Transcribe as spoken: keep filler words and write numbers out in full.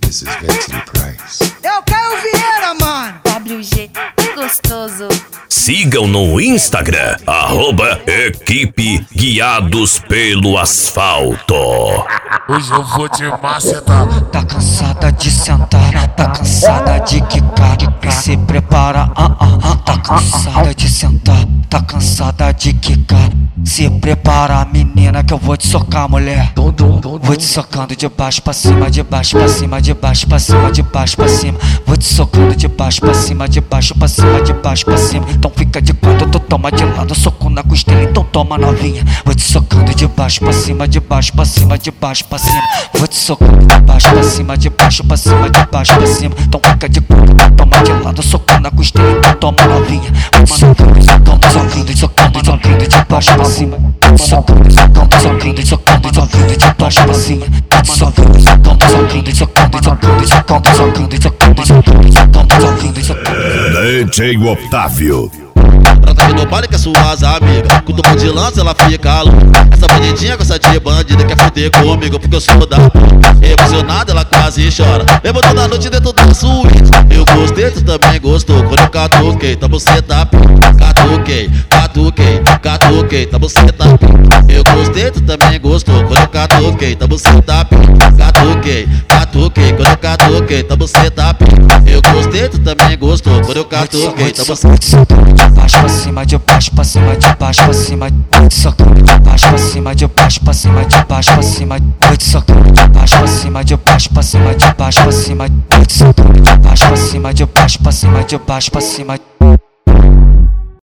This is Vincent Price. Eu quero Vieira, mano. W G, gostoso. Sigam no Instagram, arroba Equipe Guiados pelo Asfalto. Hoje eu vou te macetar. Tá cansada de sentar, tá cansada de quicar, e se prepara, ah, ah, ah. Tá cansada de sentar, tá cansada de quicar. Se prepara, menina, que eu vou te socar, mulher. Vou te socando de baixo pra cima, de baixo pra cima, de baixo pra cima, de baixo pra cima. Vou te socando de baixo pra cima, de baixo pra cima, de baixo pra cima. Então fica de quatro, tu toma de lado, soco na costela, então toma novinha. Vou te socando de baixo pra cima, de baixo pra cima, de baixo pra cima. Vou te socando de baixo pra cima, de baixo pra cima, de baixo pra cima. Então fica de quatro, tu toma de lado, soco na costela, então toma novinha. Vou te socando, socando, socando, socando, socando de baixo pra cima. Socando, socando, socando, socando, socando de baixo pra cima. Socando, socando, socando, socando, socando, socando, socando, socando, socando, socando, socando. D J Otávio. Trata que no baile que é suas amigas. Com o de lança ela fica louca. Essa bandidinha gosta de bandida, quer fuder comigo porque eu sou da emocionada, ela quase chora. Lembro toda noite dentro da suíte. Eu gostei, tu também gostou. Quando eu catuquei, tá você tá p***. Catuquei, catuquei, catuquei, tá você tá p***. Eu gostei, tu também gostou. Quando eu catuquei, tá você tá p***. Catuquei, catuquei, quando eu catuquei, tá você tá p***. Eu gostei, tu também gostou. Quando eu catuquei, tá você de baixo pra cima, de baixo pra cima, de baixo pra cima. Vou te socando de baixo pra cima, de baixo pra cima, de baixo pra cima. Vou te socando de baixo pra cima, de baixo pra cima, de baixo pra cima. Vou te socando de baixo pra cima, de baixo pra cima, de baixo pra cima.